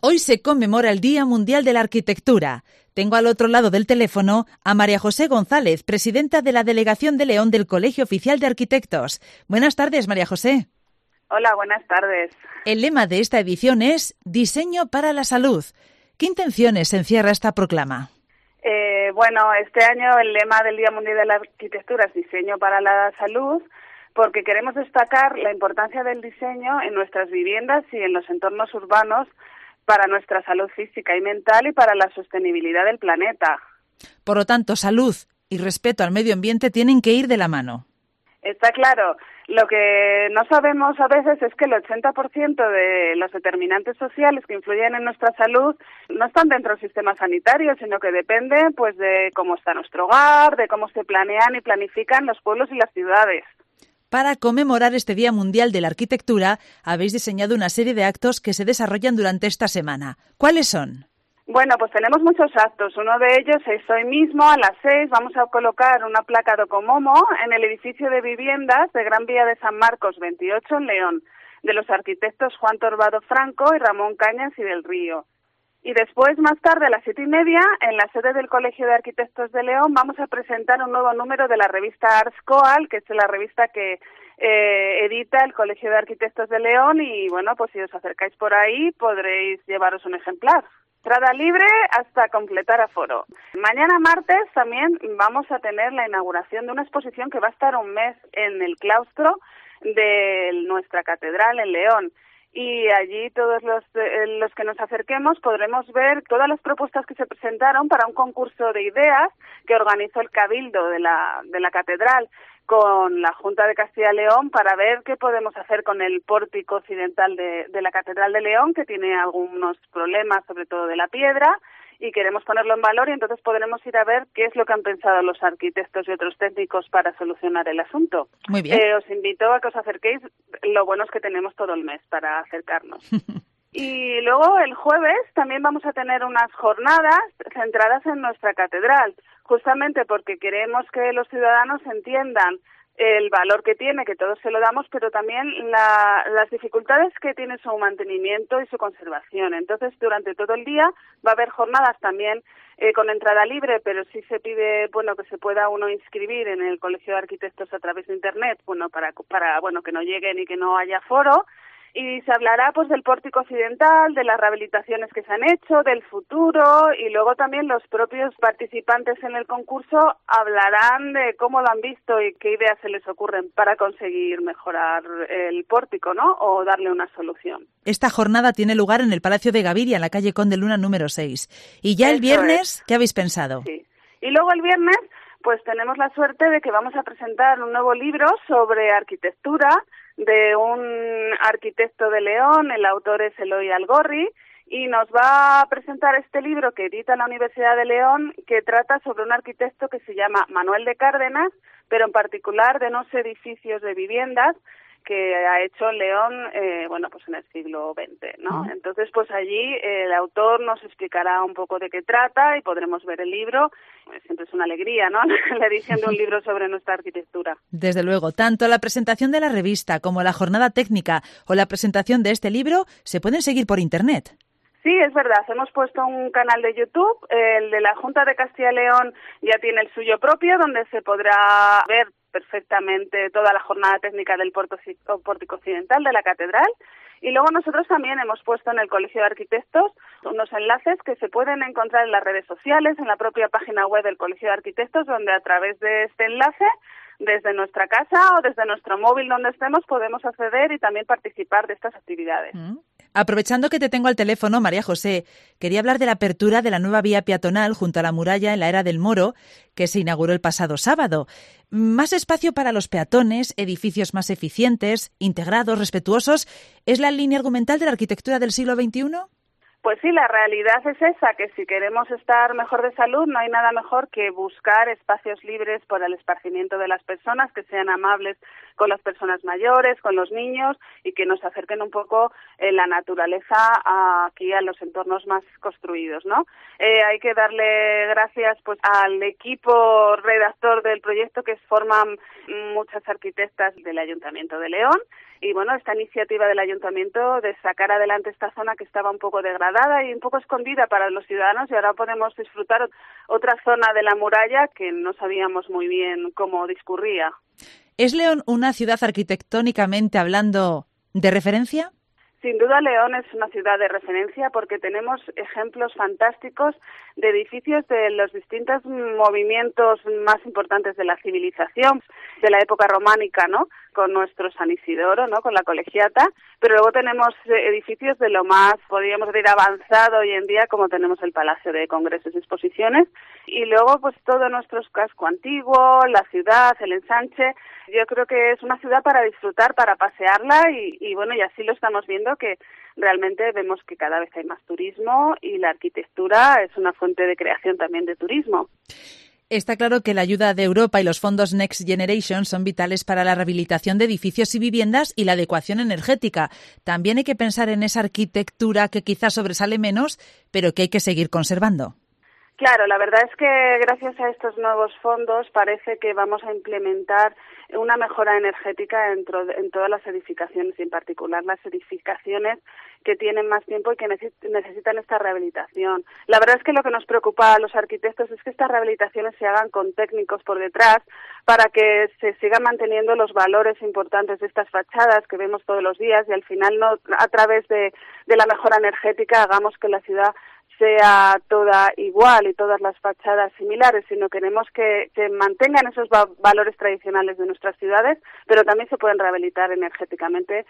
Hoy se conmemora el Día Mundial de la Arquitectura. Tengo al otro lado del teléfono a María José González, presidenta de la Delegación de León del Colegio Oficial de Arquitectos. Buenas tardes, María José. Hola, buenas tardes. El lema de esta edición es Diseño para la Salud. ¿Qué intenciones encierra esta proclama? Bueno, este año el lema del Día Mundial de la Arquitectura es Diseño para la Salud, porque queremos destacar la importancia del diseño en nuestras viviendas y en los entornos urbanos para nuestra salud física y mental y para la sostenibilidad del planeta. Por lo tanto, salud y respeto al medio ambiente tienen que ir de la mano. Está claro. Lo que no sabemos a veces es que el 80% de los determinantes sociales que influyen en nuestra salud no están dentro del sistema sanitario, sino que depende pues de cómo está nuestro hogar, de cómo se planean y planifican los pueblos y las ciudades. Para conmemorar este Día Mundial de la Arquitectura, habéis diseñado una serie de actos que se desarrollan durante esta semana. ¿Cuáles son? Bueno, pues tenemos muchos actos. Uno de ellos es hoy mismo a las 6. Vamos a colocar una placa Docomomo en el edificio de viviendas de Gran Vía de San Marcos 28 en León, de los arquitectos Juan Torbado Franco y Ramón Cañas y del Río. Y después, más tarde, a las 7:30, en la sede del Colegio de Arquitectos de León, vamos a presentar un nuevo número de la revista Arts Coal, que es la revista que edita el Colegio de Arquitectos de León, y bueno, pues si os acercáis por ahí podréis llevaros un ejemplar. Entrada libre hasta completar aforo. Mañana martes también vamos a tener la inauguración de una exposición que va a estar un mes en el claustro de nuestra catedral en León. Y allí todos los que nos acerquemos podremos ver todas las propuestas que se presentaron para un concurso de ideas que organizó el Cabildo de la catedral con la Junta de Castilla y León para ver qué podemos hacer con el pórtico occidental de la Catedral de León, que tiene algunos problemas, sobre todo de la piedra, y queremos ponerlo en valor, y entonces podremos ir a ver qué es lo que han pensado los arquitectos y otros técnicos para solucionar el asunto. Muy bien. Os invito a que os acerquéis. Lo bueno es que tenemos todo el mes para acercarnos. Y luego el jueves también vamos a tener unas jornadas centradas en nuestra catedral, justamente porque queremos que los ciudadanos entiendan el valor que tiene, que todos se lo damos, pero también las dificultades que tiene su mantenimiento y su conservación. Entonces, durante todo el día va a haber jornadas también con entrada libre, pero sí se pide, bueno, que se pueda uno inscribir en el Colegio de Arquitectos a través de Internet, bueno, para bueno, que no lleguen y que no haya foro. Y se hablará pues del pórtico occidental, de las rehabilitaciones que se han hecho, del futuro, y luego también los propios participantes en el concurso hablarán de cómo lo han visto y qué ideas se les ocurren para conseguir mejorar el pórtico, ¿no? O darle una solución. Esta jornada tiene lugar en el Palacio de Gaviria, en la calle Conde Luna número 6. Y ya el viernes, ¿qué habéis pensado? Sí. Y luego el viernes, pues tenemos la suerte de que vamos a presentar un nuevo libro sobre arquitectura de un arquitecto de León. El autor es Eloy Algorri, y nos va a presentar este libro que edita la Universidad de León, que trata sobre un arquitecto que se llama Manuel de Cárdenas, pero en particular de unos edificios de viviendas que ha hecho en León, bueno, pues en el siglo XX, ¿no? Entonces, pues allí el autor nos explicará un poco de qué trata y podremos ver el libro. Siempre es una alegría, ¿no? La edición de un libro sobre nuestra arquitectura. Desde luego, tanto la presentación de la revista como la jornada técnica o la presentación de este libro se pueden seguir por Internet. Sí, es verdad. Hemos puesto un canal de YouTube. El de la Junta de Castilla y León ya tiene el suyo propio, donde se podrá ver perfectamente toda la jornada técnica del pórtico occidental de la catedral. Y luego nosotros también hemos puesto en el Colegio de Arquitectos unos enlaces que se pueden encontrar en las redes sociales, en la propia página web del Colegio de Arquitectos, donde a través de este enlace, desde nuestra casa o desde nuestro móvil donde estemos, podemos acceder y también participar de estas actividades. Aprovechando que te tengo al teléfono, María José, quería hablar de la apertura de la nueva vía peatonal junto a la muralla en la Era del Moro, que se inauguró el pasado sábado. Más espacio para los peatones, edificios más eficientes, integrados, respetuosos. ¿Es la línea argumental de la arquitectura del siglo XXI? Pues sí, la realidad es esa, que si queremos estar mejor de salud no hay nada mejor que buscar espacios libres para el esparcimiento de las personas, que sean amables con las personas mayores, con los niños, y que nos acerquen un poco la naturaleza aquí a los entornos más construidos, ¿no? Hay que darle gracias pues al equipo redactor del proyecto, que forman muchas arquitectas del Ayuntamiento de León, Y bueno, esta iniciativa del Ayuntamiento de sacar adelante esta zona que estaba un poco degradada y un poco escondida para los ciudadanos, y ahora podemos disfrutar otra zona de la muralla que no sabíamos muy bien cómo discurría. ¿Es León una ciudad arquitectónicamente hablando de referencia? Sin duda, León es una ciudad de referencia porque tenemos ejemplos fantásticos de edificios de los distintos movimientos más importantes de la civilización, de la época románica, ¿no? Con nuestro San Isidoro, ¿no? Con la Colegiata, pero luego tenemos edificios de lo más, podríamos decir, avanzado hoy en día, como tenemos el Palacio de Congresos y Exposiciones, y luego pues todo nuestro casco antiguo, la ciudad, el ensanche. Yo creo que es una ciudad para disfrutar, para pasearla y bueno, y así lo estamos viendo, que realmente vemos que cada vez hay más turismo y la arquitectura es una fuente de creación también de turismo. Está claro que la ayuda de Europa y los fondos Next Generation son vitales para la rehabilitación de edificios y viviendas y la adecuación energética. También hay que pensar en esa arquitectura que quizás sobresale menos, pero que hay que seguir conservando. Claro, la verdad es que gracias a estos nuevos fondos parece que vamos a implementar una mejora energética en todas las edificaciones, y en particular las edificaciones que tienen más tiempo y que necesitan esta rehabilitación. La verdad es que lo que nos preocupa a los arquitectos es que estas rehabilitaciones se hagan con técnicos por detrás para que se sigan manteniendo los valores importantes de estas fachadas que vemos todos los días, y al final no a través de la mejora energética hagamos que la ciudad sea toda igual y todas las fachadas similares, sino queremos que mantengan esos valores tradicionales de nuestras ciudades, pero también se pueden rehabilitar energéticamente,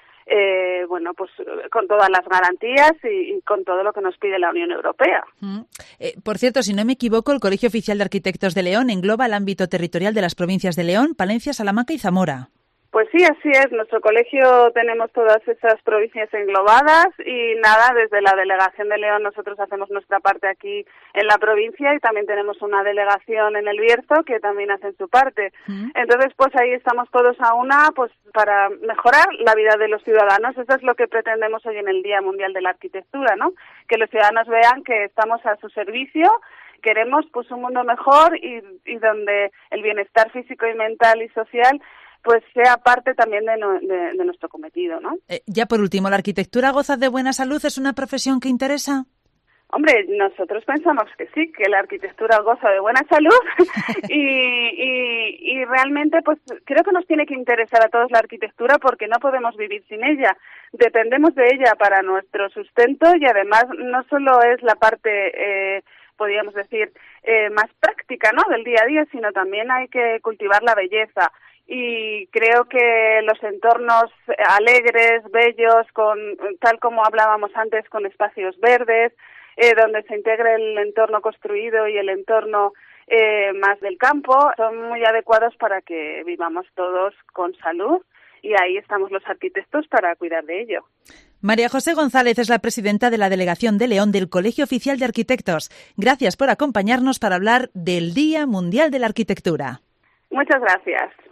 pues con todas las garantías y con todo lo que nos pide la Unión Europea. Por cierto, si no me equivoco, el Colegio Oficial de Arquitectos de León engloba el ámbito territorial de las provincias de León, Palencia, Salamanca y Zamora. Pues sí, así es. Nuestro colegio tenemos todas esas provincias englobadas y nada, desde la Delegación de León nosotros hacemos nuestra parte aquí en la provincia y también tenemos una delegación en el Bierzo que también hacen su parte. Entonces, pues ahí estamos todos a una, pues para mejorar la vida de los ciudadanos. Eso es lo que pretendemos hoy en el Día Mundial de la Arquitectura, ¿no? Que los ciudadanos vean que estamos a su servicio. Queremos pues un mundo mejor y donde el bienestar físico y mental y social pues sea parte también de nuestro cometido, ¿no? Ya por último, ¿la arquitectura goza de buena salud? ¿Es una profesión que interesa? Hombre, nosotros pensamos que sí, que la arquitectura goza de buena salud y realmente pues creo que nos tiene que interesar a todos la arquitectura porque no podemos vivir sin ella. Dependemos de ella para nuestro sustento y además no solo es la parte podríamos decir, más práctica, ¿no?, del día a día, sino también hay que cultivar la belleza. Y creo que los entornos alegres, bellos, tal como hablábamos antes, con espacios verdes, donde se integre el entorno construido y el entorno más del campo, son muy adecuados para que vivamos todos con salud, y ahí estamos los arquitectos para cuidar de ello. María José González es la presidenta de la Delegación de León del Colegio Oficial de Arquitectos. Gracias por acompañarnos para hablar del Día Mundial de la Arquitectura. Muchas gracias.